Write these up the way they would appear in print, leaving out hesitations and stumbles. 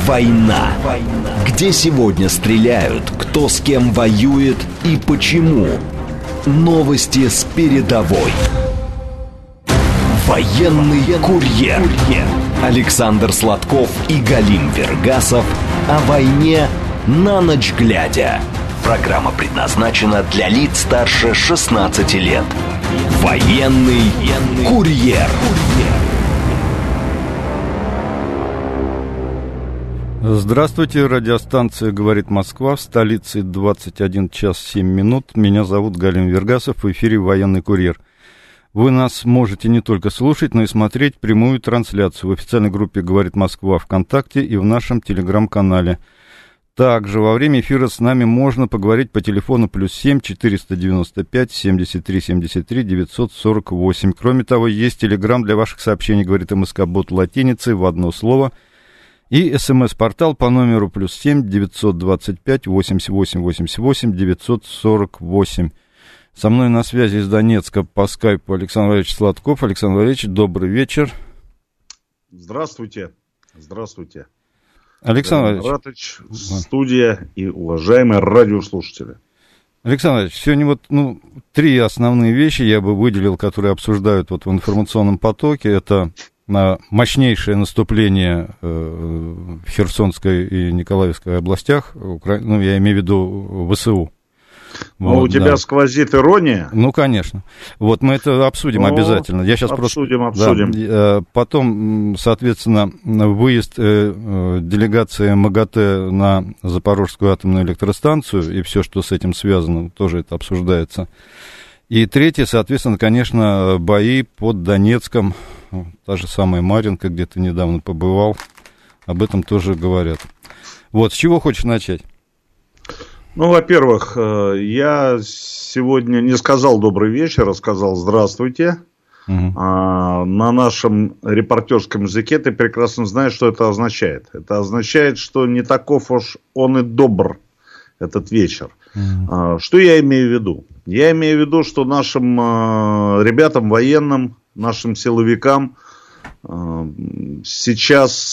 Война. Где сегодня стреляют, кто с кем воюет и почему. Новости с передовой. Военный курьер. Александр Сладков и Галим Вергасов о войне на ночь глядя. Программа предназначена для лиц старше 16 лет. Военный курьер. Здравствуйте, радиостанция «Говорит Москва», в столице 21 час 7 минут. Меня зовут Галим Вергасов, в эфире «Военный курьер». Вы нас можете не только слушать, но и смотреть прямую трансляцию в официальной группе «Говорит Москва» ВКонтакте и в нашем телеграм-канале. Также во время эфира с нами можно поговорить по телефону +7 495 73 73 948. Кроме того, есть телеграм для ваших сообщений, говорит МСК-бот латиницей в одно слово. И СМС-портал по номеру +7 925 88 88 948. Со мной на связи из Донецка по скайпу Александр Валерьевич Сладков. Александр Валерьевич, добрый вечер. Здравствуйте. Здравствуйте. Александр Валерьевич. Студия и уважаемые радиослушатели. Александр Валерьевич, сегодня три основные вещи я бы выделил, которые обсуждают в информационном потоке. Это мощнейшее наступление в Херсонской и Николаевской областях, я имею в виду ВСУ. У тебя сквозит ирония? Конечно. Мы это обсудим обязательно. Я сейчас обсудим. Да, потом, соответственно, выезд делегации МАГАТЭ на Запорожскую атомную электростанцию и все, что с этим связано, тоже это обсуждается. И третье, соответственно, конечно, бои под Донецком. Та же самая Марьинка, где ты недавно побывал. Об этом тоже говорят. С чего хочешь начать? Во-первых, я сегодня не сказал добрый вечер, а сказал здравствуйте. Угу. На нашем репортерском языке ты прекрасно знаешь, что это означает. Это означает, что не таков уж он и добр, этот вечер. Угу. Что я имею в виду? Я имею в виду, что нашим ребятам, военным, нашим силовикам сейчас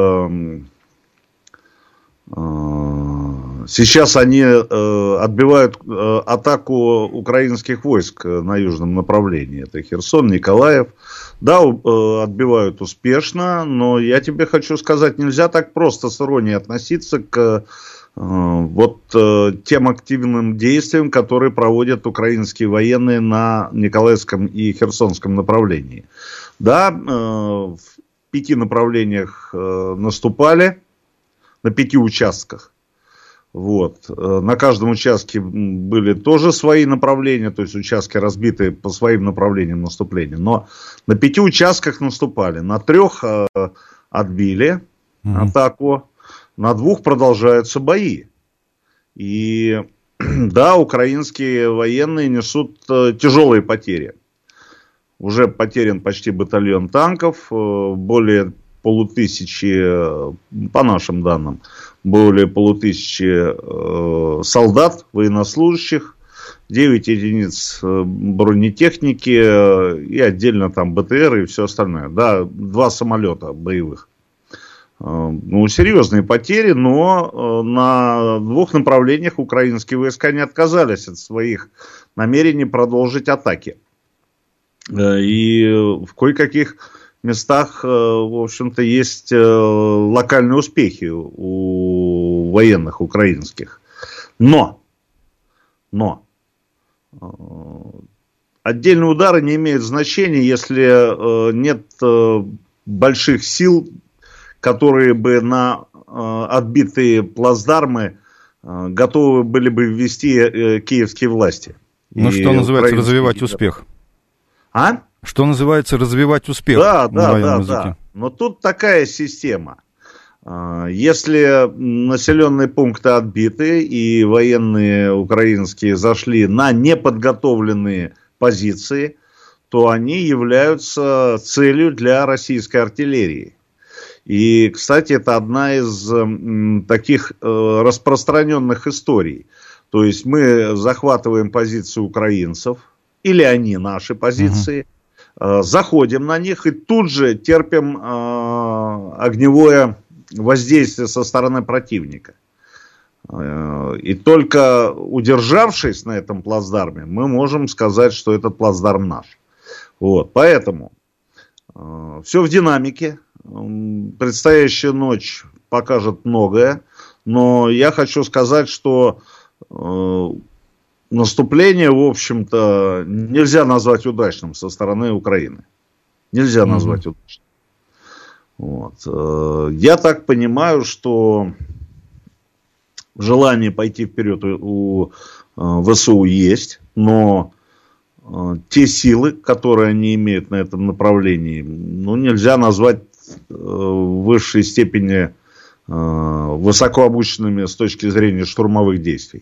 они отбивают атаку украинских войск на южном направлении. Это Херсон, Николаев. Да, отбивают успешно, но я тебе хочу сказать, нельзя так просто с иронией относиться к тем активным действиям, которые проводят украинские военные на Николаевском и Херсонском направлении. Да, в 5 направлениях наступали, на 5 участках. На каждом участке были тоже свои направления, то есть участки разбиты по своим направлениям наступления. Но на 5 участках наступали, на 3 отбили атаку, на 2 продолжаются бои. И да, украинские военные несут тяжелые потери. Уже потерян почти батальон танков, более 500, по нашим данным, более 500 солдат, военнослужащих, 9 единиц бронетехники и отдельно там БТР и все остальное. Да, 2 самолета боевых. Серьезные потери, но на 2 направлениях украинские войска не отказались от своих намерений продолжить атаки. И в кое-каких местах, в общем-то, есть локальные успехи у военных украинских. Но отдельные удары не имеют значения, если нет больших сил, которые бы на отбитые плацдармы готовы были бы ввести киевские власти. Что называется развивать успех? Что называется развивать успех? Да. Но тут такая система. Если населенные пункты отбиты и военные украинские зашли на неподготовленные позиции, то они являются целью для российской артиллерии. И, кстати, это одна из таких распространенных историй. То есть мы захватываем позиции украинцев, или они наши позиции, заходим на них и тут же терпим огневое воздействия со стороны противника. И только удержавшись на этом плацдарме, мы можем сказать, что этот плацдарм наш. Вот, поэтому все в динамике. Предстоящая ночь покажет многое. Но я хочу сказать, что наступление, в общем-то, нельзя назвать удачным со стороны Украины. Нельзя назвать удачным. Вот. Я так понимаю, что желание пойти вперед у ВСУ есть, но те силы, которые они имеют на этом направлении, нельзя назвать в высшей степени высокообученными с точки зрения штурмовых действий.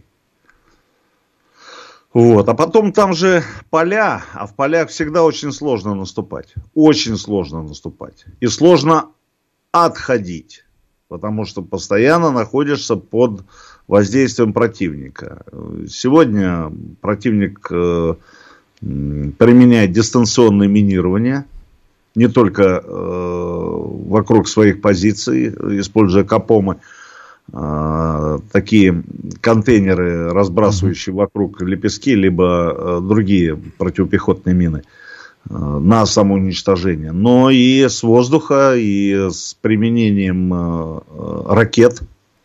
Вот. А потом там же поля, а в полях всегда очень сложно наступать. Очень сложно наступать. И сложно отходить, потому что постоянно находишься под воздействием противника. Сегодня противник применяет дистанционное минирование, не только вокруг своих позиций, используя КАПОМы, такие контейнеры, разбрасывающие вокруг лепестки, либо другие противопехотные мины на самоуничтожение, но и с воздуха, и с применением ракет,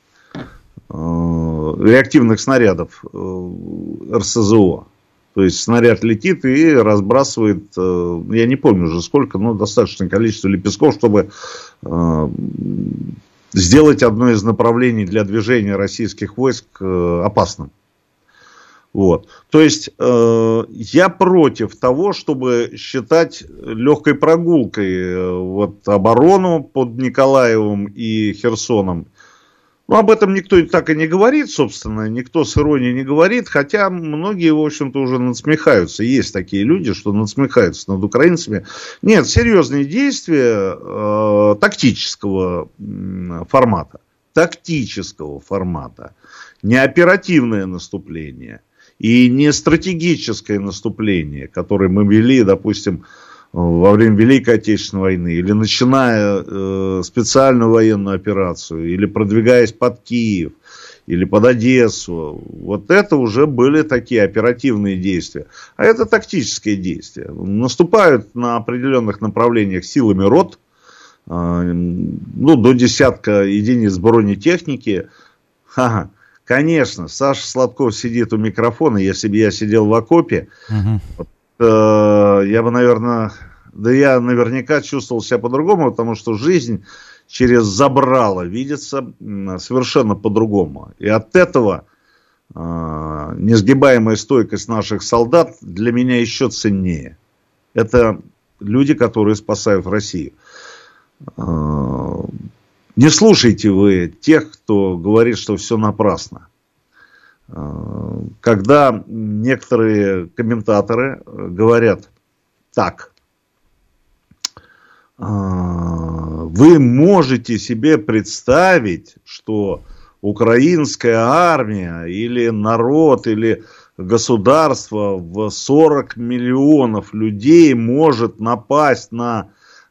реактивных снарядов РСЗО. То есть снаряд летит и разбрасывает, я не помню уже сколько, но достаточное количество лепестков, чтобы сделать одно из направлений для движения российских войск опасным. Вот. То есть я против того, чтобы считать легкой прогулкой вот, оборону под Николаевым и Херсоном. Ну, об этом никто так и не говорит, собственно, никто с иронией не говорит, хотя многие, в общем-то, уже надсмехаются. Есть такие люди, что надсмехаются над украинцами. Нет, серьезные действия тактического формата. Тактического формата. Не оперативное наступление и не стратегическое наступление, которое мы вели, допустим, во время Великой Отечественной войны, или начиная специальную военную операцию, или продвигаясь под Киев, или под Одессу. Вот это уже были такие оперативные действия. А это тактические действия. Наступают на определенных направлениях силами рот, до десятка единиц бронетехники. Ха-ха. Конечно, Саша Сладков сидит у микрофона, если бы я сидел в окопе, я бы, наверное, я наверняка чувствовал себя по-другому, потому что жизнь через забрало видится совершенно по-другому. И от этого несгибаемая стойкость наших солдат для меня еще ценнее. Это люди, которые спасают Россию. Не слушайте вы тех, кто говорит, что все напрасно. Когда некоторые комментаторы говорят так: вы можете себе представить, что украинская армия или народ, или государство в 40 миллионов людей может напасть на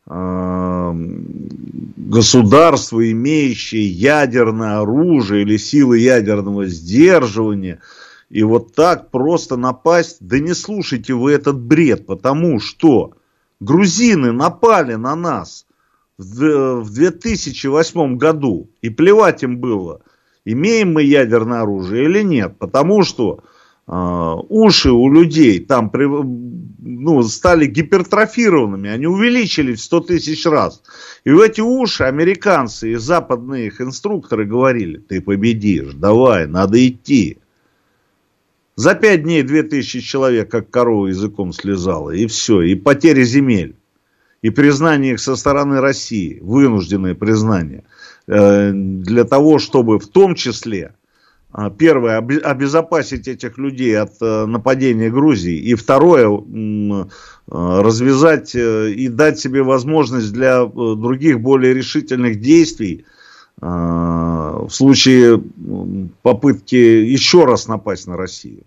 государство, имеющее ядерное оружие или силы ядерного сдерживания, и вот так просто напасть? Да не слушайте вы этот бред, потому что грузины напали на нас в 2008 году, и плевать им было, имеем мы ядерное оружие или нет, потому что уши у людей там стали гипертрофированными, они увеличились в 100 тысяч раз. И в эти уши американцы и западные их инструкторы говорили: ты победишь, давай, надо идти. За 5 дней 2000 человек как корова языком слезала, и все, и потери земель. И признание их со стороны России, вынужденное признание, для того, чтобы в том числе, первое, обезопасить этих людей от нападения Грузии. И второе, развязать и дать себе возможность для других более решительных действий в случае попытки еще раз напасть на Россию.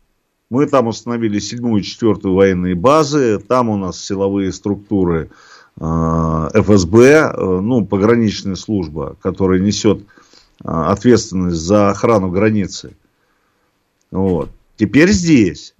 Мы там установили 7-ю и 4-ю военные базы, там у нас силовые структуры ФСБ, ну, пограничная служба, которая несет ответственность за охрану границы. Вот. Теперь здесь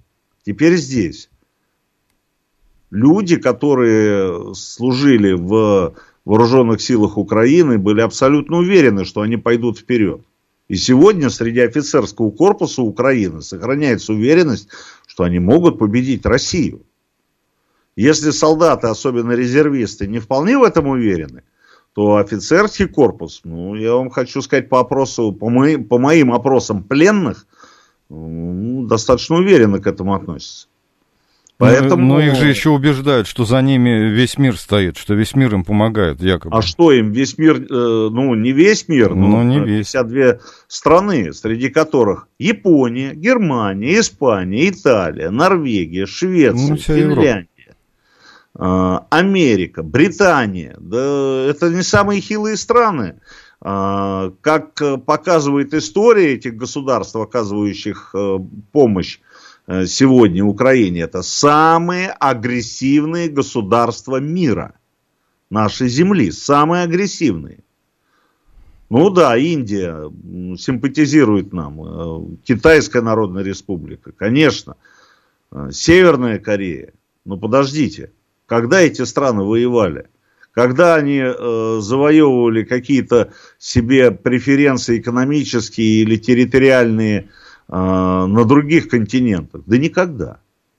люди, которые служили в вооруженных силах Украины, были абсолютно уверены, что они пойдут вперед. И сегодня среди офицерского корпуса Украины сохраняется уверенность, что они могут победить Россию. Если солдаты, особенно резервисты, не вполне в этом уверены, то офицерский корпус, ну, я вам хочу сказать по моим опросам пленных, достаточно уверенно к этому относятся. Поэтому... Но их же еще убеждают, что за ними весь мир стоит, что весь мир им помогает, якобы. А что им, весь мир, ну, не весь мир, но не 52 страны, среди которых Япония, Германия, Испания, Италия, Норвегия, Швеция, Финляндия, Америка, Британия. Да это не самые хилые страны. Как показывает история этих государств, оказывающих помощь сегодня Украине, это самые агрессивные государства мира, нашей земли, самые агрессивные. Ну да, Индия симпатизирует нам, Китайская Народная Республика, конечно, Северная Корея. Но подождите, когда эти страны воевали? Когда они завоевывали какие-то себе преференции экономические или территориальные на других континентах? Да никогда.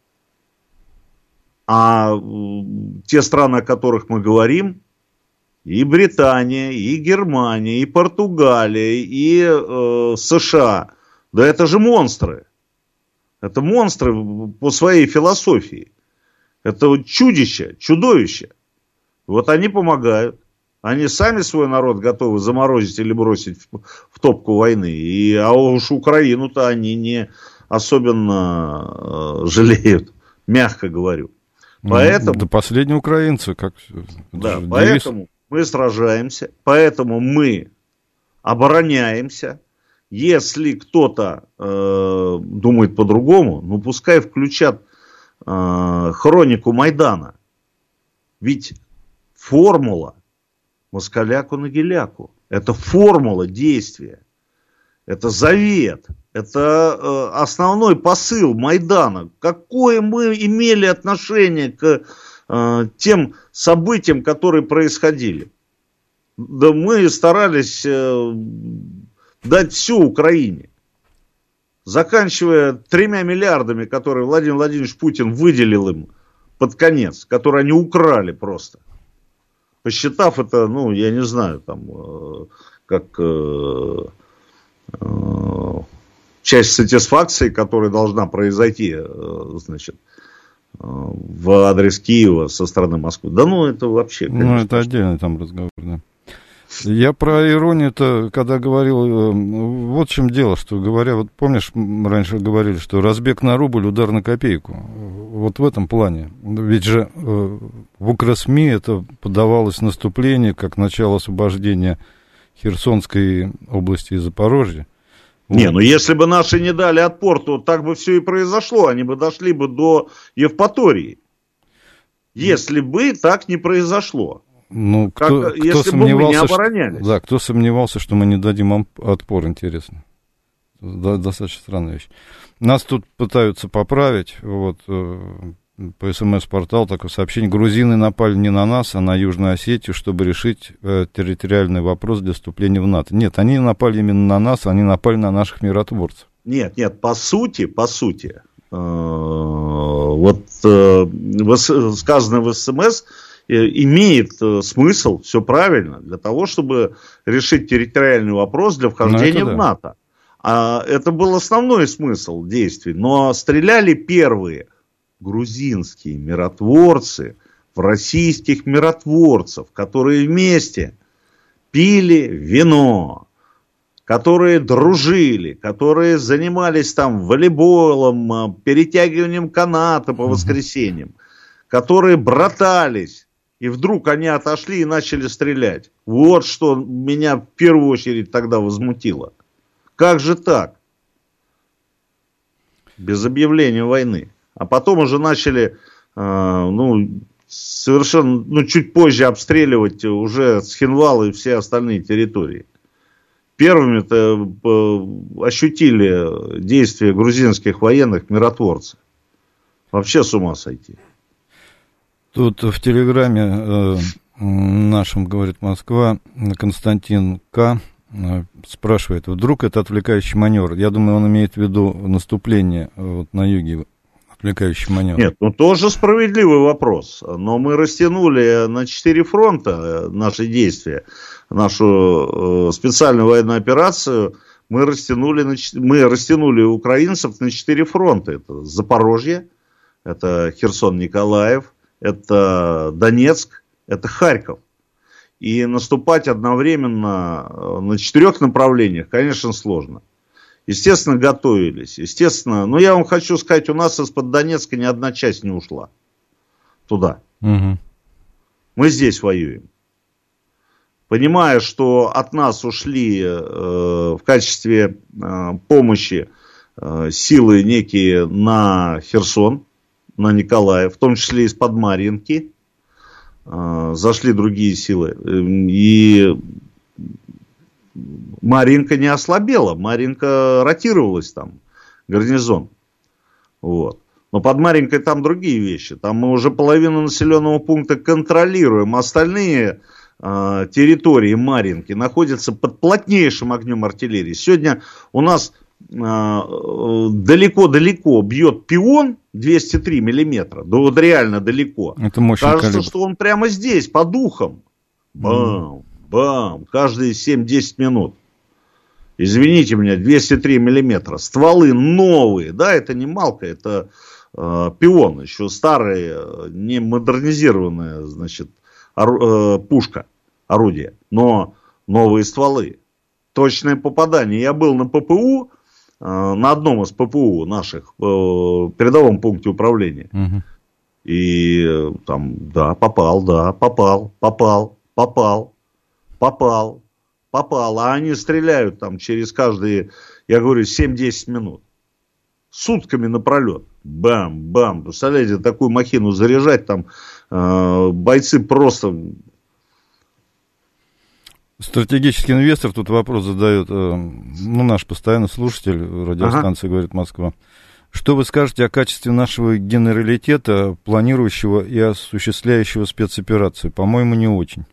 А те страны, о которых мы говорим, и Британия, и Германия, и Португалия, и США, да это же монстры. Это монстры по своей философии. Это чудище, чудовище. Вот они помогают. Они сами свой народ готовы заморозить или бросить в топку войны. А уж Украину-то они не особенно жалеют, мягко говорю. Поэтому, до последнего украинца. Как, да, поэтому мы сражаемся, поэтому мы обороняемся. Если кто-то думает по-другому, ну пускай включат хронику Майдана. Ведь формула москаляку на геляку. Это формула действия. Это завет. Это основной посыл Майдана. Какое мы имели отношение к тем событиям, которые происходили? Да мы старались дать все Украине. Заканчивая 3 миллиардами, которые Владимир Владимирович Путин выделил им под конец, которые они украли просто. Посчитав это, ну, я не знаю, там, как часть сатисфакции, которая должна произойти, значит, в адрес Киева со стороны Москвы. Да ну, это вообще, конечно. Ну, это отдельный там разговор, да. Я про иронию-то, когда говорил, вот в чем дело, что говоря, вот помнишь, раньше говорили, что разбег на рубль, удар на копейку. Вот в этом плане. Ведь же в УКРСМИ это подавалось наступление, как начало освобождения Херсонской области и Запорожья. Не, ну если бы наши не дали отпор, то так бы все и произошло. Они бы дошли бы до Евпатории. Если бы так не произошло. Ну, кто если бы мы не оборонялись. Да, кто сомневался, что мы не дадим отпор, интересно. Достаточно странная вещь. Нас тут пытаются поправить, вот, по СМС-порталу такое сообщение: грузины напали не на нас, а на Южную Осетию, чтобы решить территориальный вопрос для вступления в НАТО. Нет, они напали именно на нас, они напали на наших миротворцев. Нет, по сути, вот сказанное в СМС имеет смысл, все правильно, для того, чтобы решить территориальный вопрос для вхождения в НАТО. А это был основной смысл действий. Но стреляли первые грузинские миротворцы в российских миротворцев, которые вместе пили вино, которые дружили, которые занимались там волейболом, перетягиванием каната по воскресеньям, которые братались. И вдруг они отошли и начали стрелять. Вот что меня в первую очередь тогда возмутило. Как же так? Без объявления войны. А потом уже начали совершенно, чуть позже обстреливать уже Цхинвал и все остальные территории. Первыми-то ощутили действия грузинских военных миротворцы. Вообще с ума сойти. Тут в Телеграме нашем, говорит Москва, Константин К. спрашивает, вдруг это отвлекающий маневр? Я думаю, он имеет в виду наступление на юге, отвлекающий маневр. Нет, тоже справедливый вопрос. Но мы растянули на 4 фронта наши действия. Нашу специальную военную операцию мы растянули украинцев на 4 фронта. Это Запорожье, это Херсон-Николаев, это Донецк, это Харьков. И наступать одновременно на 4 направлениях, конечно, сложно. Естественно, готовились. Естественно, но я вам хочу сказать, у нас из-под Донецка ни одна часть не ушла туда. Угу. Мы здесь воюем. Понимая, что от нас ушли в качестве помощи силы некие на Херсон, на Николаев, в том числе из-под Марьинки, зашли другие силы. И Марьинка не ослабела, Марьинка ротировалась там, гарнизон. Вот. Но под Марьинкой там другие вещи. Там мы уже половину населенного пункта контролируем. Остальные территории Марьинки находятся под плотнейшим огнем артиллерии. Сегодня у нас далеко-далеко бьет пион 203 миллиметра. Да вот реально далеко. Это мощный Кажется, калибр. что он прямо здесь, по духам. Бам, бам. Каждые 7-10 минут. Извините меня, 203 миллиметра. Стволы новые. Да, это не Малка, это пион. Еще старая, не модернизированная, значит, пушка, орудие. Но новые стволы. Точное попадание. Я был на ППУ, на одном из ППУ наших, передовом пункте управления. Угу. И там, попал. А они стреляют там через каждые, я говорю, 7-10 минут. Сутками напролет. Бам-бам. Представляете, такую махину заряжать, там бойцы просто... Стратегический инвестор тут вопрос задает, наш постоянный слушатель радиостанции «Говорит Москва». Что вы скажете о качестве нашего генералитета, планирующего и осуществляющего спецоперации? По-моему, не очень.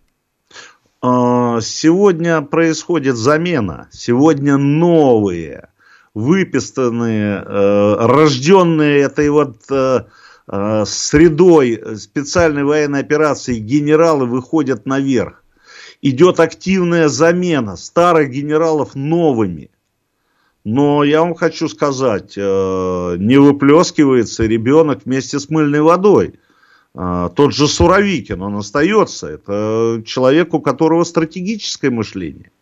Сегодня происходит замена. Сегодня новые, выписанные, рожденные этой средой специальной военной операции генералы выходят наверх. Идет активная замена старых генералов новыми. Но я вам хочу сказать, не выплескивается ребенок вместе с мыльной водой. Тот же Суровикин, он остается. Это человек, у которого стратегическое мышление.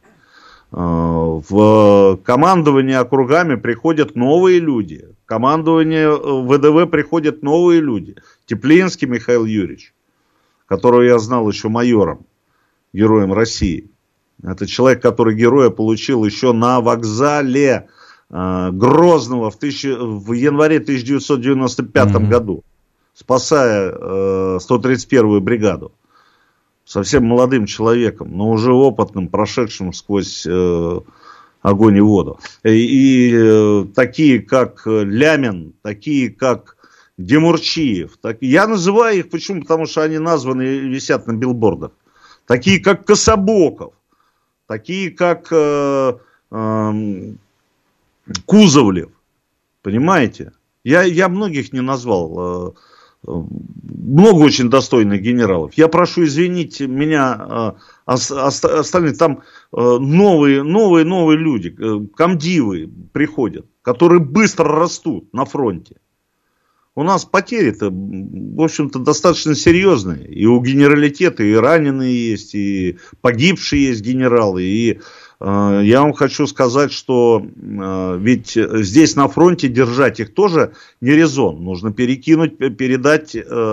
В командование округами приходят новые люди. В командование ВДВ приходят новые люди. Теплинский Михаил Юрьевич, которого я знал еще майором, героем России. Это человек, который героя получил еще на вокзале Грозного в январе 1995 году, спасая 131-ю бригаду. Совсем молодым человеком, но уже опытным, прошедшим сквозь огонь и воду. И такие, как Лямин, такие, как Демурчиев. Я называю их, почему? Потому что они названы и висят на билбордах. Такие, как Кособоков, такие, как Кузовлев. Понимаете? Я многих не назвал. Много очень достойных генералов. Я прошу извинить меня, остальные. Там новые люди, комдивы приходят, которые быстро растут на фронте. У нас потери-то, в общем-то, достаточно серьезные. И у генералитета и раненые есть, и погибшие есть генералы. И я вам хочу сказать, что ведь здесь на фронте держать их тоже не резон. Нужно передать,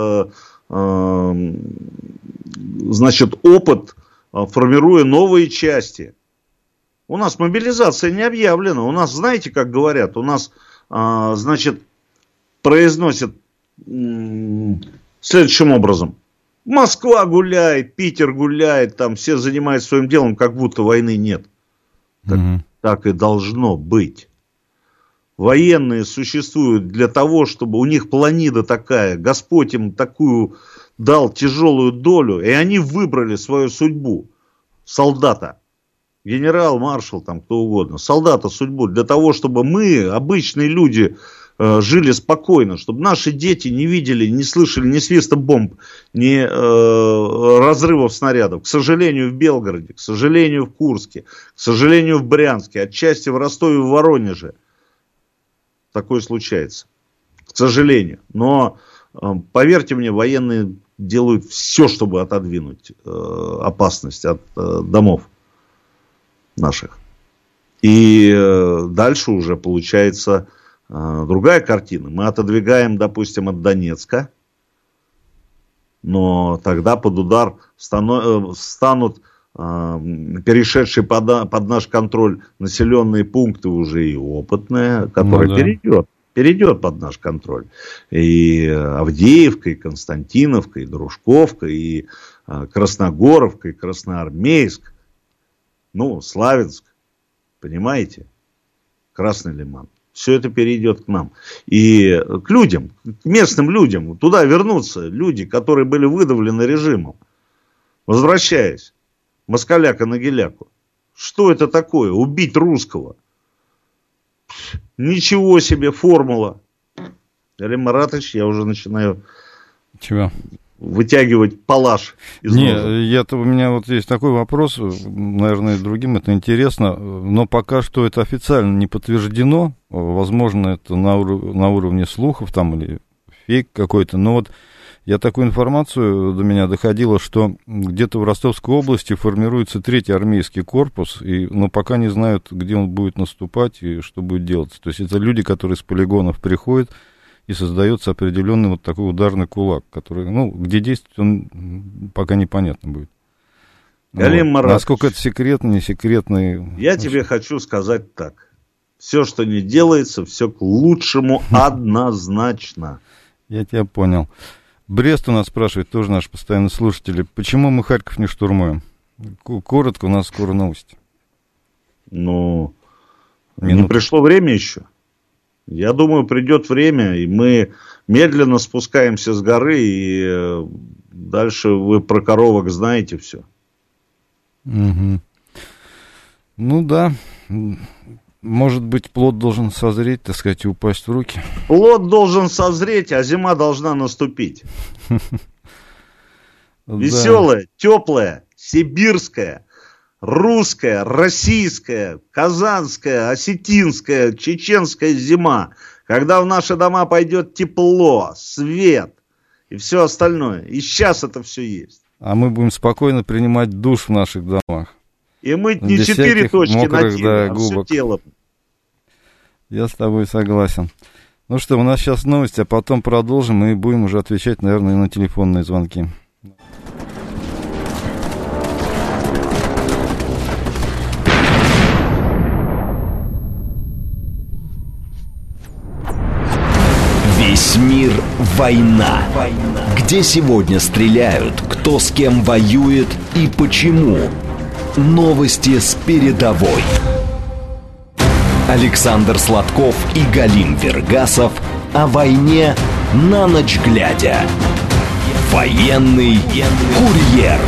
значит, опыт, формируя новые части. У нас мобилизация не объявлена. У нас, знаете, как говорят, у нас, значит, произносят следующим образом. Москва гуляет, Питер гуляет, там все занимаются своим делом, как будто войны нет. Так и должно быть. Военные существуют для того, чтобы у них планида такая, Господь им такую дал тяжелую долю, и они выбрали свою судьбу. Солдата, генерал, маршал, там кто угодно, солдата судьбу, для того, чтобы мы, обычные люди, жили спокойно, чтобы наши дети не видели, не слышали ни свиста бомб, ни разрывов снарядов. К сожалению, в Белгороде, к сожалению, в Курске, к сожалению, в Брянске, отчасти в Ростове и в Воронеже такое случается. К сожалению. Но, поверьте мне, военные делают все, чтобы отодвинуть опасность от домов наших. И дальше уже получается другая картина. Мы отодвигаем, допустим, от Донецка, но тогда под удар станут перешедшие под наш контроль населенные пункты уже и опытные, которые перейдет под наш контроль. И Авдеевка, и Константиновка, и Дружковка, и Красногоровка, и Красноармейск, Славянск, понимаете? Красный Лиман. Все это перейдет к нам. И к людям, к местным людям. Туда вернутся люди, которые были выдавлены режимом. Возвращаясь. Москаляка на геляку. Что это такое? Убить русского. Ничего себе формула. Галим Маратович, я уже начинаю... Чего? Вытягивать палаш из ножа. У меня вот есть такой вопрос, наверное, другим это интересно, но пока что это официально не подтверждено, возможно, это на уровне слухов там или фейк какой-то, но вот я такую информацию до меня доходило, что где-то в Ростовской области формируется 3-й армейский корпус, но пока не знают, где он будет наступать и что будет делаться. То есть это люди, которые с полигонов приходят, и создается определенный вот такой ударный кулак, который, где действует он, пока непонятно будет. Галим Маратович, насколько это секретно, не секретно. Я тебе хочу сказать так. Все, что не делается, все к лучшему однозначно. Я тебя понял. Брест у нас спрашивает, тоже наш постоянный слушатель, почему мы Харьков не штурмуем? Коротко, у нас скоро новости. Не пришло время еще. Я думаю, придет время, и мы медленно спускаемся с горы, и дальше вы про коровок знаете все. Угу. Да, может быть, плод должен созреть, так сказать, и упасть в руки. Плод должен созреть, а зима должна наступить. Веселая, теплая, сибирская, русская, российская, казанская, осетинская, чеченская зима, когда в наши дома пойдет тепло, свет и все остальное. И сейчас это все есть. А мы будем спокойно принимать душ в наших домах. И мыть не 4 точки на теле, а все тело. Я с тобой согласен. Ну что, у нас сейчас новости, а потом продолжим и будем уже отвечать, наверное, на телефонные звонки. Весь мир – война. Где сегодня стреляют, кто с кем воюет и почему. Новости с передовой. Александр Сладков и Галим Вергасов о войне на ночь глядя. Военный курьер.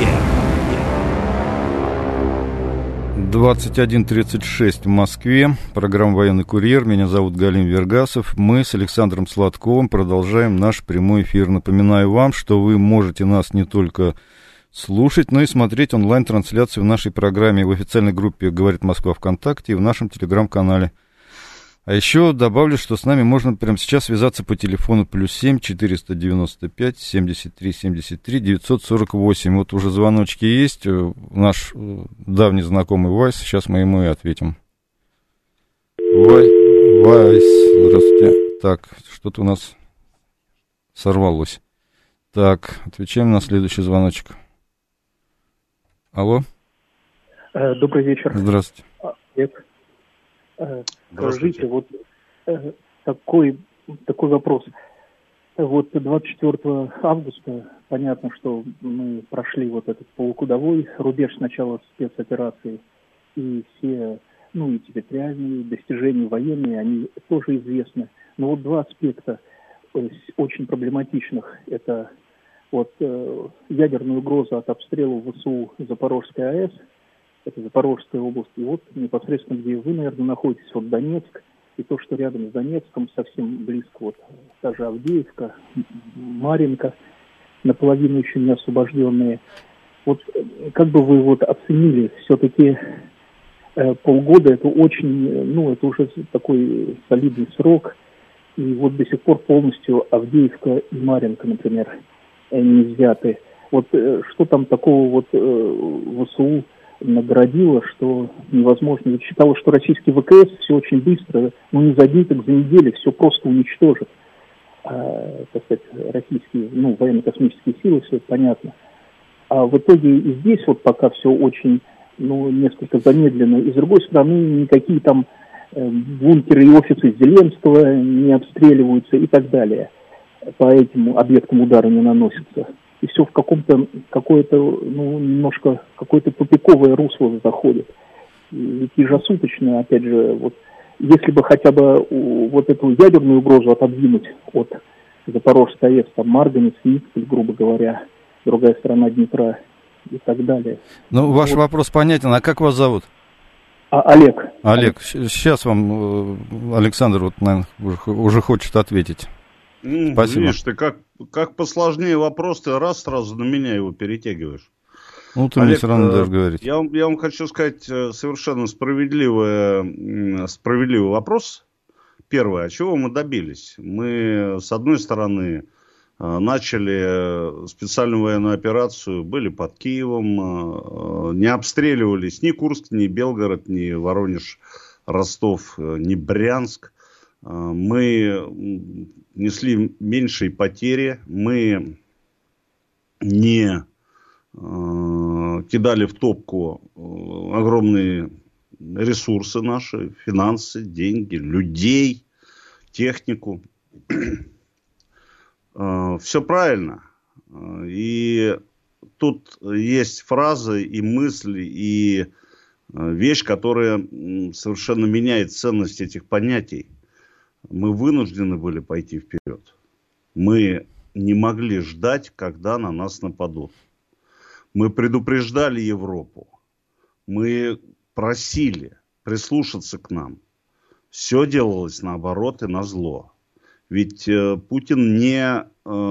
21:36 в Москве. Программа «Военный курьер». Меня зовут Галим Вергасов. Мы с Александром Сладковым продолжаем наш прямой эфир. Напоминаю вам, что вы можете нас не только слушать, но и смотреть онлайн-трансляцию в нашей программе в официальной группе «Говорит Москва» ВКонтакте и в нашем телеграм-канале. А еще добавлю, что с нами можно прямо сейчас связаться по телефону +7 495 73 73 948. Вот уже звоночки есть. Наш давний знакомый Вайс. Сейчас мы ему и ответим. Вайс, здравствуйте. Так, что-то у нас сорвалось. Так, отвечаем на следующий звоночек. Алло. Добрый вечер. Здравствуйте. Скажите, вот такой вопрос. Вот 24 августа, понятно, что мы прошли вот этот полукудовой рубеж начала спецоперации, и все, и территориальные достижения военные, они тоже известны. Но вот два аспекта очень проблематичных. Это вот ядерная угроза от обстрела ВСУ Запорожской АЭС, это Запорожская область, и вот непосредственно, где вы, наверное, находитесь, вот Донецк, и то, что рядом с Донецком, совсем близко, вот та же Авдеевка, Марьинка, наполовину еще не освобожденные. Вот как бы вы вот оценили, все-таки полгода это очень, это уже такой солидный срок, и вот до сих пор полностью Авдеевка и Марьинка, например, не взяты. Вот что там такого вот ВСУ наградило, что невозможно. Ведь считалось, что российский ВКС все очень быстро, не за день, так за неделю все просто уничтожит. Так сказать, российские, военно-космические силы, все это понятно. А в итоге и здесь вот пока все очень, несколько замедленно. И с другой стороны, никакие там бункеры и офисы Зеленского не обстреливаются и так далее. По этим объектам удара не наносятся. И все в какое-то тупиковое русло заходит. И ежесуточно, опять же, вот если бы хотя бы вот эту ядерную угрозу отодвинуть от Запорожской АЭС, там Марганец, Николь, грубо говоря, другая сторона Днепра и так далее. Ваш вопрос понятен. А как вас зовут? Олег. Олег, сейчас вам Александр, наверное, уже хочет ответить. Спасибо. Видишь, ты как посложнее вопрос, ты сразу на меня его перетягиваешь. Ты Олег, мне все равно даже говорить. Я вам хочу сказать совершенно справедливый вопрос. Первое, а чего мы добились? Мы, с одной стороны, начали специальную военную операцию, были под Киевом, не обстреливались ни Курск, ни Белгород, ни Воронеж, Ростов, ни Брянск. Мы несли меньшие потери, мы не кидали в топку огромные ресурсы наши, финансы, деньги, людей, технику. Все правильно. И тут есть фразы и мысли, и вещь, которая совершенно меняет ценность этих понятий. Мы вынуждены были пойти вперед. Мы не могли ждать, когда на нас нападут. Мы предупреждали Европу. Мы просили прислушаться к нам. Все делалось наоборот и назло. Ведь Путин не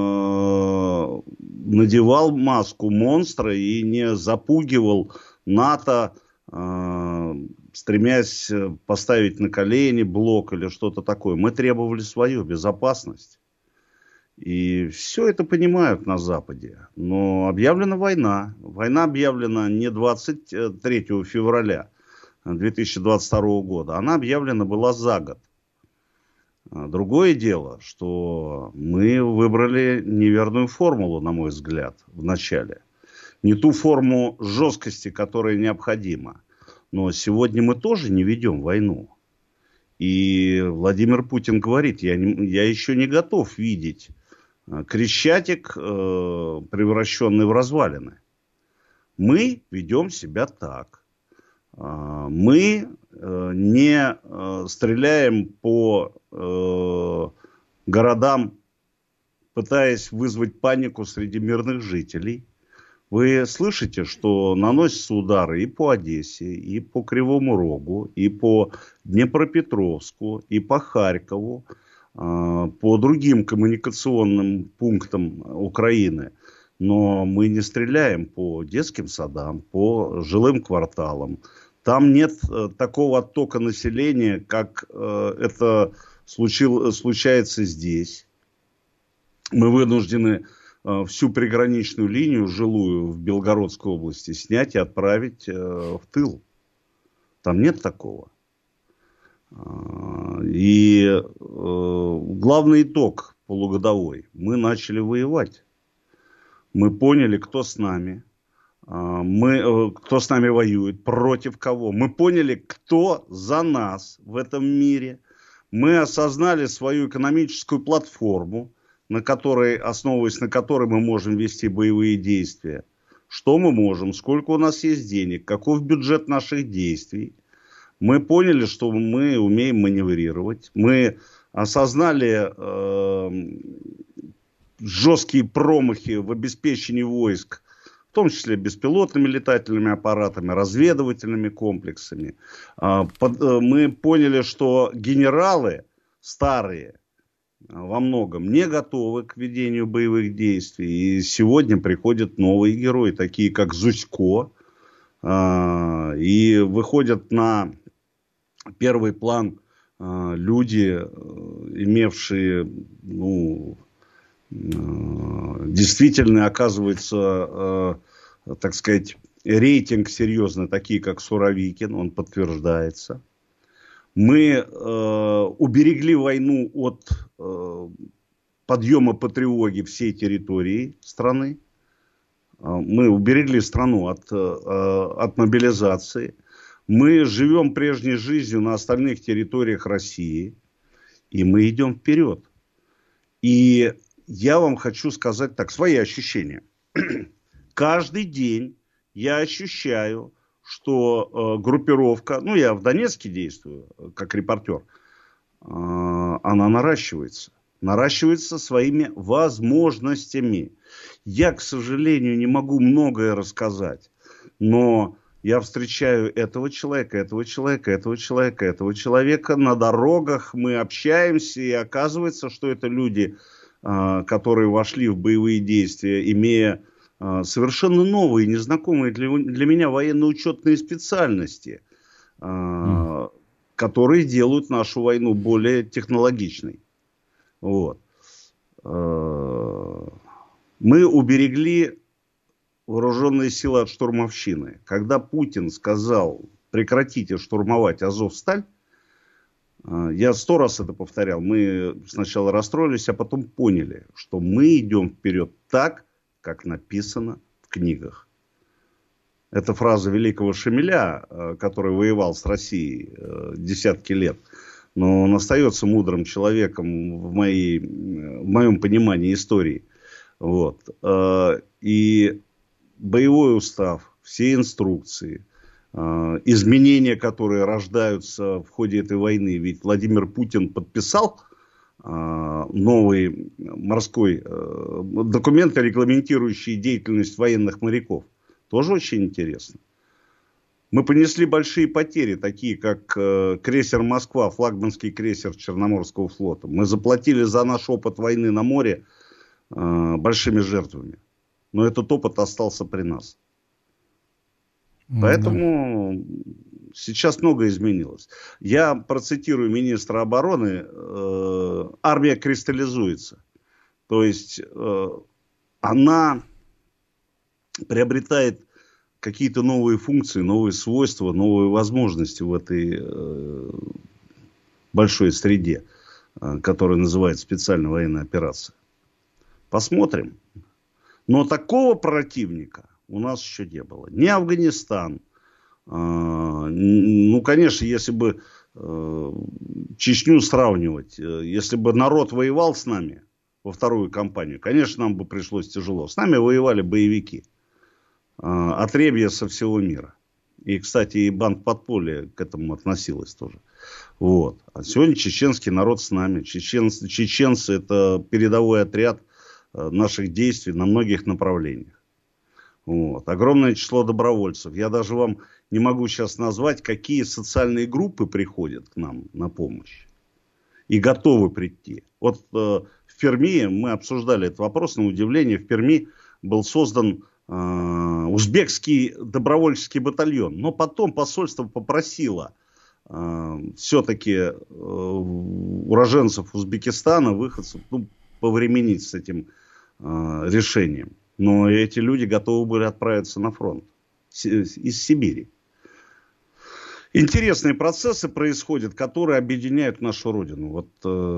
надевал маску монстра и не запугивал НАТО, стремясь поставить на колени блок или что-то такое. Мы требовали свою безопасность. И все это понимают на Западе. Но объявлена война. Война объявлена не 23 февраля 2022 года. Она объявлена была за год. Другое дело, что мы выбрали неверную формулу, на мой взгляд, в начале. Не ту форму жесткости, которая необходима. Но сегодня мы тоже не ведем войну. И Владимир Путин говорит, я еще не готов видеть Крещатик, превращенный в развалины. Мы ведем себя так. Мы не стреляем по городам, пытаясь вызвать панику среди мирных жителей. Вы слышите, что наносятся удары и по Одессе, и по Кривому Рогу, и по Днепропетровску, и по Харькову, по другим коммуникационным пунктам Украины. Но мы не стреляем по детским садам, по жилым кварталам. Там нет такого оттока населения, как это случается здесь. Мы вынуждены всю приграничную линию жилую в Белгородской области снять и отправить в тыл. Там нет такого. И главный итог полугодовой. Мы начали воевать. Мы поняли, кто с нами. Кто с нами воюет, против кого. Мы поняли, кто за нас в этом мире. Мы осознали свою экономическую платформу. основываясь на которой мы можем вести боевые действия. Что мы можем, сколько у нас есть денег, каков бюджет наших действий. Мы поняли, что мы умеем маневрировать. Мы осознали жесткие промахи в обеспечении войск, в том числе беспилотными летательными аппаратами, разведывательными комплексами. Мы поняли, что генералы старые во многом не готовы к ведению боевых действий. И сегодня приходят новые герои, такие как Зусько, и выходят на первый план люди, имевшие, действительно, оказывается, так сказать, рейтинг серьезный, такие как Суровикин, он подтверждается. Мы уберегли войну от подъема по тревоге всей территории страны. Мы уберегли страну от мобилизации. Мы живем прежней жизнью на остальных территориях России. И мы идем вперед. И я вам хочу сказать так, свои ощущения. Каждый день я ощущаю, что группировка, я в Донецке действую, как репортер, она наращивается. Наращивается своими возможностями. Я, к сожалению, не могу многое рассказать, но я встречаю этого человека на дорогах, мы общаемся, и оказывается, что это люди, которые вошли в боевые действия, имея совершенно новые, незнакомые для меня военно-учетные специальности, которые делают нашу войну более технологичной. Вот. Мы уберегли вооруженные силы от штурмовщины. Когда Путин сказал: прекратите штурмовать Азовсталь, я 100 раз это повторял, мы сначала расстроились, а потом поняли, что мы идем вперед так, как написано в книгах. Это фраза великого Шемеля, который воевал с Россией десятки лет, но он остается мудрым человеком в моем понимании истории. Вот. И боевой устав, все инструкции, изменения, которые рождаются в ходе этой войны. Ведь Владимир Путин подписал новый морской документ, регламентирующий деятельность военных моряков. Тоже очень интересно. Мы понесли большие потери, такие как крейсер «Москва», флагманский крейсер Черноморского флота. Мы заплатили за наш опыт войны на море большими жертвами. Но этот опыт остался при нас. Поэтому сейчас многое изменилось. Я процитирую министра обороны. Армия кристаллизуется. То есть она приобретает какие-то новые функции, новые свойства, новые возможности в этой большой среде, которая называется специальная военная операция. Посмотрим. Но такого противника у нас еще не было. Не Афганистан. Конечно, если бы Чечню сравнивать, если бы народ воевал с нами во вторую кампанию, конечно, нам бы пришлось тяжело. С нами воевали боевики. Отребья со всего мира. И, кстати, и банд-подполье к этому относилось тоже. Вот. А сегодня чеченский народ с нами. Чеченцы это передовой отряд наших действий на многих направлениях. Вот. Огромное число добровольцев. Я даже вам не могу сейчас назвать, какие социальные группы приходят к нам на помощь. И готовы прийти. Вот в Перми, мы обсуждали этот вопрос, на удивление, в Перми был создан узбекский добровольческий батальон. Но потом посольство попросило все-таки уроженцев Узбекистана, выходцев, повременить с этим решением. Но эти люди готовы были отправиться на фронт из Сибири. Интересные процессы происходят, которые объединяют нашу Родину. Вот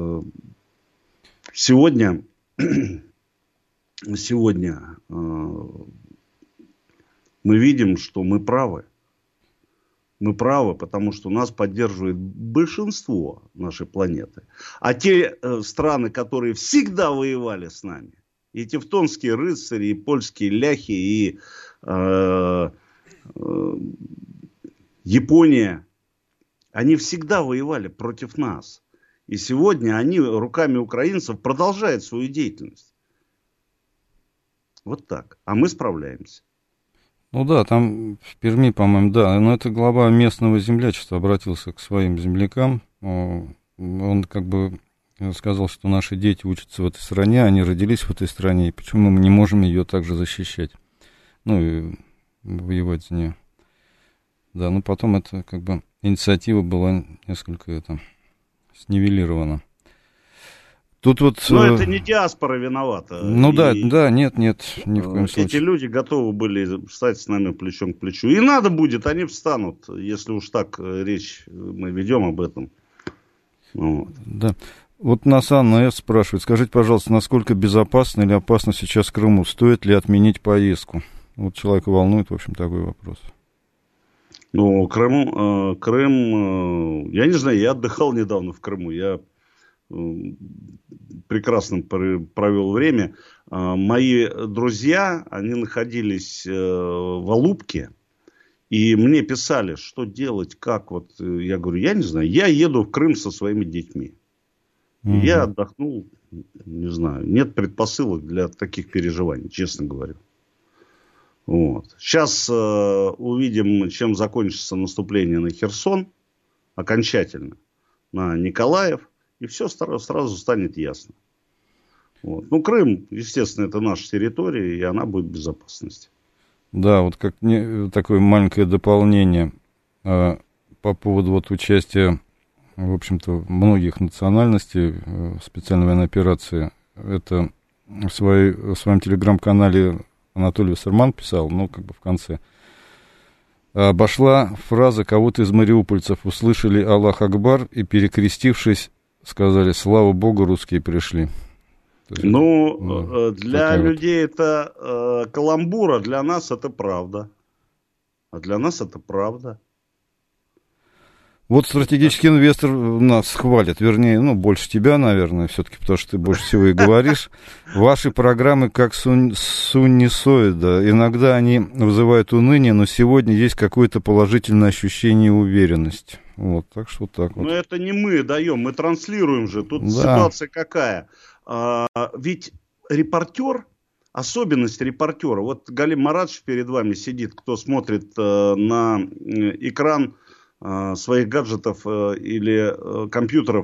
сегодня мы видим, что мы правы. Мы правы, потому что нас поддерживает большинство нашей планеты. А те страны, которые всегда воевали с нами, и тевтонские рыцари, и польские ляхи, и Япония, они всегда воевали против нас. И сегодня они руками украинцев продолжают свою деятельность. Вот так. А мы справляемся. Ну да, там в Перми, по-моему, да. Но это глава местного землячества обратился к своим землякам. Он как бы сказал, что наши дети учатся в этой стране, они родились в этой стране, и почему мы не можем ее также защищать? Ну и воевать за нее. Да, ну потом это как бы инициатива была несколько снивелирована. Тут вот... Но это не диаспора виновата. Ну да, нет, ни в коем случае. Эти люди готовы были встать с нами плечом к плечу. И надо будет, они встанут, если уж так речь мы ведем об этом. Вот. Да. Вот нас Анна С. спрашивает, скажите, пожалуйста, насколько безопасно или опасно сейчас в Крыму? Стоит ли отменить поездку? Вот человека волнует, в общем, такой вопрос. Ну, Крым, я не знаю, я отдыхал недавно в Крыму, я прекрасно провел время. Мои друзья, они находились в Алупке, и мне писали, что делать, как. Вот я говорю, я не знаю, я еду в Крым со своими детьми. Mm-hmm. Я отдохнул, не знаю, нет предпосылок для таких переживаний, честно говоря. Вот. Сейчас увидим, чем закончится наступление на Херсон, окончательно, на Николаев. И все сразу станет ясно. Вот. Ну, Крым, естественно, это наша территория, и она будет в безопасности. Да, вот как такое маленькое дополнение по поводу вот участия, в общем-то, многих национальностей в специальной военной операции. Это в своем телеграм-канале Анатолий Вассерман писал, ну, как бы в конце. Обошла фраза кого-то из мариупольцев. Услышали «Аллах Акбар» и, перекрестившись, сказали, слава богу, русские пришли. Есть, ну, для людей вот это каламбур, а для нас это правда. А для нас это правда. Вот стратегический инвестор нас хвалит, вернее, ну, больше тебя, наверное, все-таки, потому что ты больше всего и говоришь. Ваши программы как суннисоида. Иногда они вызывают уныние, но сегодня есть какое-то положительное ощущение уверенности. Вот, так что вот так вот. Но это не мы даем, мы транслируем же. Тут да. Ситуация какая? Ведь репортер, особенность репортера, вот Галим Маратович перед вами сидит, кто смотрит на экран своих гаджетов или компьютеров,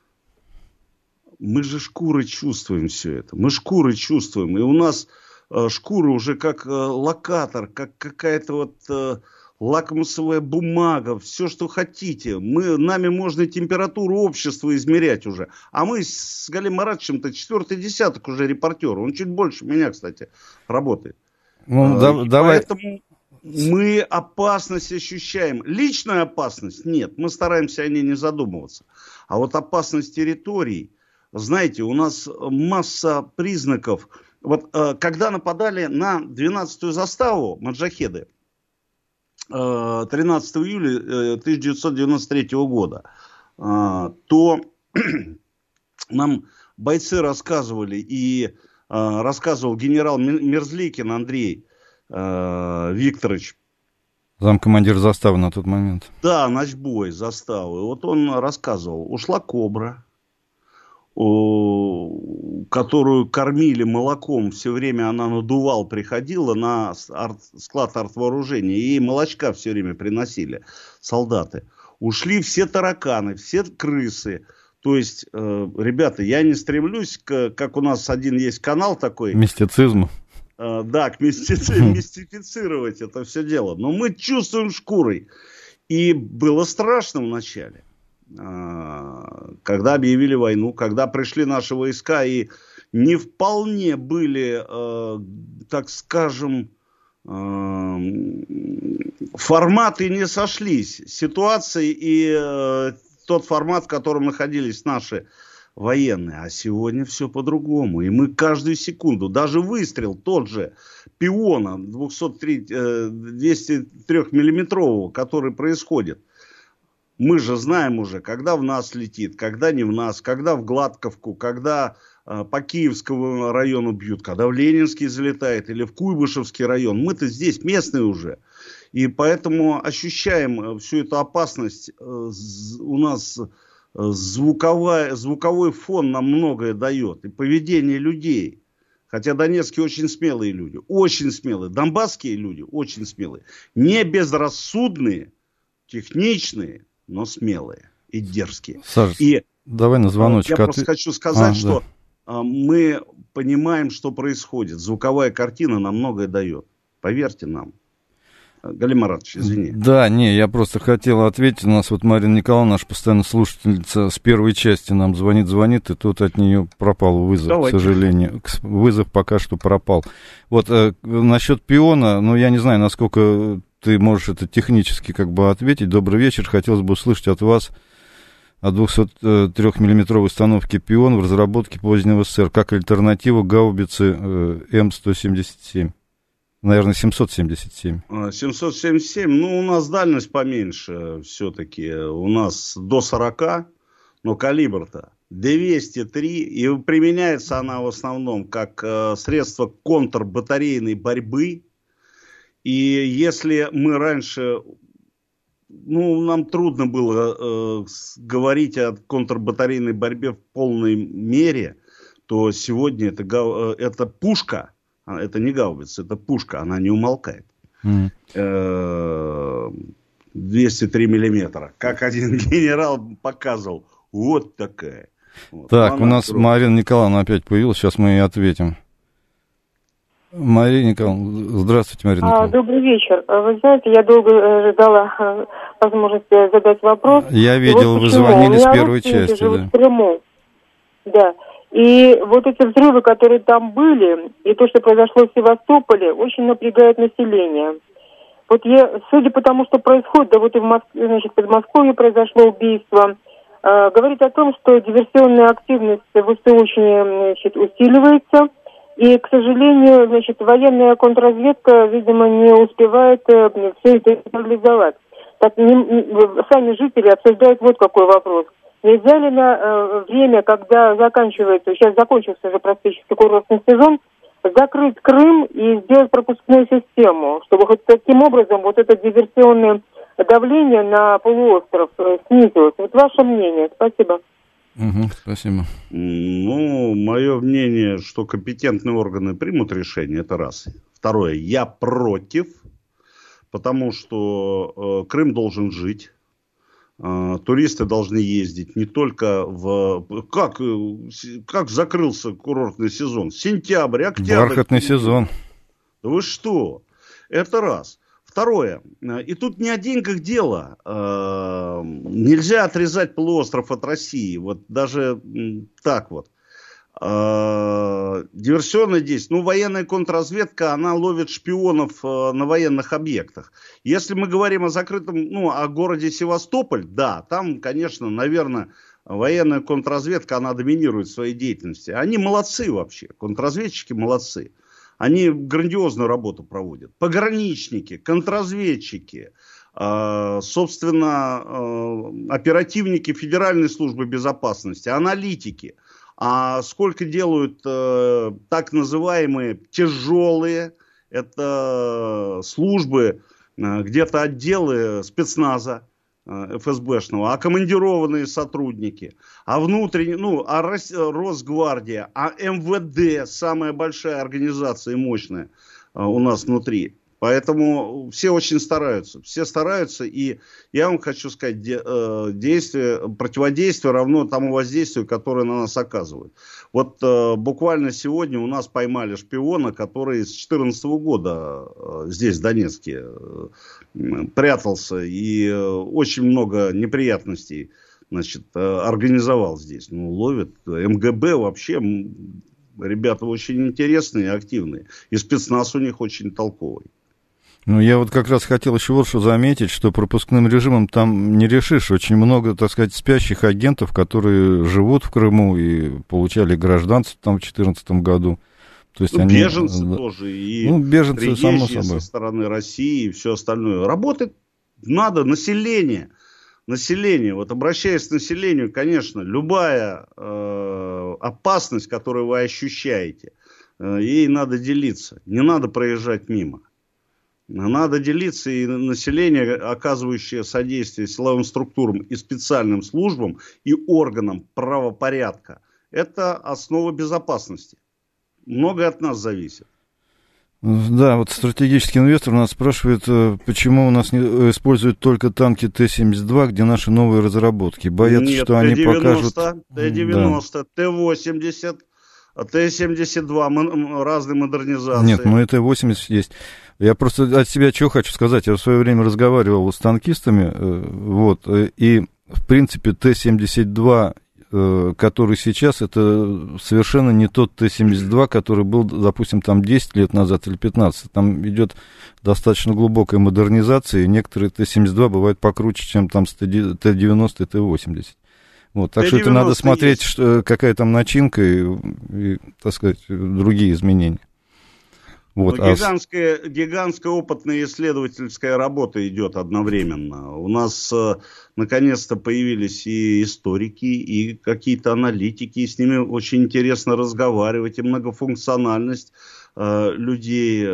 мы же шкурой чувствуем все это. Мы шкурой чувствуем. И у нас шкура уже как локатор, как какая-то вот лакмусовая бумага, все, что хотите. Нами можно температуру общества измерять уже. А мы с Галим Маратовичем-то 4-й десяток уже репортер. Он чуть больше меня, кстати, работает. Ну, давай... Поэтому... Мы опасность ощущаем. Личную опасность нет. Мы стараемся о ней не задумываться. А вот опасность территорий. Знаете, у нас масса признаков. Вот когда нападали на 12-ю заставу маджахеды 13 июля 1993 года, то нам бойцы рассказывали, и рассказывал генерал Мерзликин Андрей Викторович. Замкомандир заставы на тот момент. Да, начбой заставы. Вот он рассказывал. Ушла кобра, которую кормили молоком. Все время она надувал, приходила на склад артвооружения. И ей молочка все время приносили солдаты. Ушли все тараканы, все крысы. То есть, ребята, я не стремлюсь, как у нас один есть канал такой. Мистицизм. Да, мистифицировать это все дело. Но мы чувствуем шкурой. И было страшно вначале, когда объявили войну, когда пришли наши войска и не вполне были, так скажем, форматы не сошлись. Ситуации и тот формат, в котором находились наши военные. А сегодня все по-другому. И мы каждую секунду, даже выстрел тот же пиона 203-миллиметрового, который происходит, мы же знаем уже, когда в нас летит, когда не в нас, когда в Гладковку, когда по Киевскому району бьют, когда в Ленинский залетает или в Куйбышевский район. Мы-то здесь местные уже. И поэтому ощущаем всю эту опасность. У нас звуковой фон нам многое дает. И поведение людей. Хотя донецкие очень смелые люди. Очень смелые. Донбасские люди очень смелые. Не безрассудные, техничные, но смелые и дерзкие. Саш, давай на звоночек. Я просто хочу сказать, что мы понимаем, что происходит. Звуковая картина нам многое дает. Поверьте нам. Галим Маратович, извини. Да, я просто хотел ответить. У нас вот Марина Николаевна, наша постоянная слушательница, с первой части нам звонит, и тут от нее пропал вызов, Давайте. К сожалению. Вызов пока что пропал. Вот насчет пиона, я не знаю, насколько ты можешь это технически ответить. Добрый вечер. Хотелось бы услышать от вас о 203-миллиметровой установке «Пион» в разработке позднего СССР как альтернатива гаубицы М177. Наверное, 777. 777, у нас дальность поменьше все-таки. У нас до 40, но калибр-то 203. И применяется она в основном как средство контрбатарейной борьбы. И если мы раньше... нам трудно было говорить о контрбатарейной борьбе в полной мере, то сегодня это пушка. Это не гаубица, это пушка, она не умолкает. 203 миллиметра. Как один генерал показывал, вот такая. Так, у нас Марина Николаевна опять появилась, сейчас мы ей ответим. Марина Николаевна, здравствуйте, Марина Николаевна. Добрый вечер. Вы знаете, я долго ждала возможности задать вопрос. Я видел, вы звонили с первой части. В Крыму. Да. И вот эти взрывы, которые там были, и то, что произошло в Севастополе, очень напрягает население. Вот судя по тому, что происходит, и в Москве, в Подмосковье произошло убийство, говорит о том, что диверсионная активность в ВСУ очень, усиливается. И, к сожалению, военная контрразведка, видимо, не успевает все это реализовать. Так, сами жители обсуждают вот какой вопрос. Нельзя ли на время, когда сейчас закончился уже практически курортный сезон, закрыть Крым и сделать пропускную систему, чтобы хоть таким образом вот это диверсионное давление на полуостров снизилось? Вот ваше мнение. Спасибо. Спасибо. Мое мнение, что компетентные органы примут решение, это раз. Второе, я против, потому что Крым должен жить. Туристы должны ездить не только Как закрылся курортный сезон? Сентябрь, октябрь. Бархатный сезон. Да вы что? Это раз. Второе. И тут не о деньгах дело. Нельзя отрезать полуостров от России. Вот даже так вот. Диверсионное действие. Военная контрразведка, она ловит шпионов на военных объектах. Если мы говорим о закрытом, о городе Севастополь, да, там, конечно, наверное, военная контрразведка, она доминирует в своей деятельности. Они молодцы вообще, контрразведчики молодцы. Они грандиозную работу проводят. Пограничники, контрразведчики, собственно, оперативники Федеральной службы безопасности, аналитики. А сколько делают так называемые тяжелые, это службы, где-то отделы спецназа ФСБшного, а командированные сотрудники, а внутренние, Росгвардия, а МВД, самая большая организация и мощная у нас внутри. Поэтому все очень стараются. Все стараются, и я вам хочу сказать, противодействие равно тому воздействию, которое на нас оказывают. Вот буквально сегодня у нас поймали шпиона, который с 2014 года здесь, в Донецке, прятался и очень много неприятностей, организовал здесь. Ловят. МГБ вообще, ребята очень интересные и активные. И спецназ у них очень толковый. Ну, я вот как раз хотел еще вот что заметить, что пропускным режимом там не решишь. Очень много, так сказать, спящих агентов, которые живут в Крыму и получали гражданство там в 2014 году. То есть они, беженцы тоже, и беженцы, само собой, со стороны России и все остальное. Работать надо, население, вот обращаясь к населению, конечно, любая опасность, которую вы ощущаете, ей надо делиться, не надо проезжать мимо. Надо делиться, и население, оказывающее содействие силовым структурам и специальным службам и органам правопорядка, это основа безопасности. Многое от нас зависит. Да, вот стратегический инвестор нас спрашивает, почему у нас не используют только танки Т-72, где наши новые разработки. Боятся, нет, что они покажут... Т-90, Т-80, Т-72, разные модернизации. Нет, но и Т-80 есть. Я просто от себя чего хочу сказать. Я в свое время разговаривал с танкистами, вот, и, в принципе, Т-72, который сейчас, это совершенно не тот Т-72, который был, допустим, там 10 лет назад или 15. Там идет достаточно глубокая модернизация, и некоторые Т-72 бывают покруче, чем там Т-90 и Т-80. Вот, так что это надо смотреть, какая там начинка и, так сказать, другие изменения. Вот, гигантская опытная исследовательская работа идет одновременно. У нас наконец-то появились и историки, и какие-то аналитики, и с ними очень интересно разговаривать, и многофункциональность людей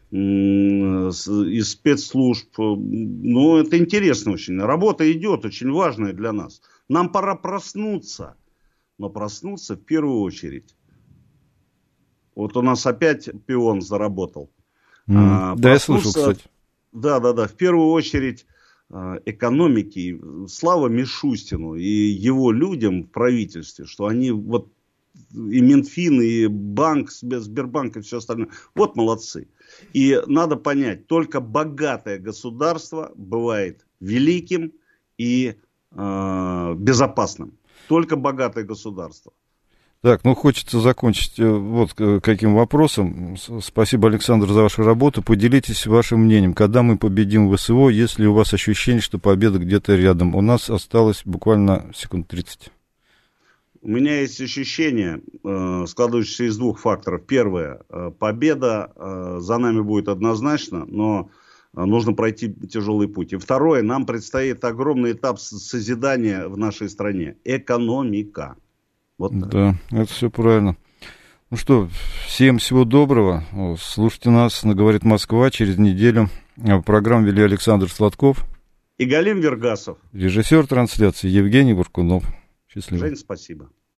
из спецслужб. Ну, это интересно очень. Работа идет, очень важная для нас. Нам пора проснуться, но проснуться в первую очередь. Вот у нас опять пион заработал. Да, я слышал, кстати. Да. В первую очередь экономики. Слава Мишустину и его людям в правительстве, что они вот и Минфин, и банк, Сбербанк и все остальное. Вот молодцы. И надо понять, только богатое государство бывает великим и безопасным. Только богатое государство. Так, ну хочется закончить вот каким вопросом. Спасибо, Александр, за вашу работу. Поделитесь вашим мнением. Когда мы победим ВСО, есть ли у вас ощущение, что победа где-то рядом? У нас осталось буквально секунд 30. У меня есть ощущение, складывающееся из двух факторов. Первое, победа за нами будет однозначно, но нужно пройти тяжелый путь. И второе, нам предстоит огромный этап созидания в нашей стране. Экономика. Вот так. Да, это все правильно. Ну что, всем всего доброго. Слушайте нас на «Говорит Москва» через неделю. Программу вели Александр Сладков и Галим Вергасов. Режиссер трансляции Евгений Буркунов. Счастливо. Жень, спасибо.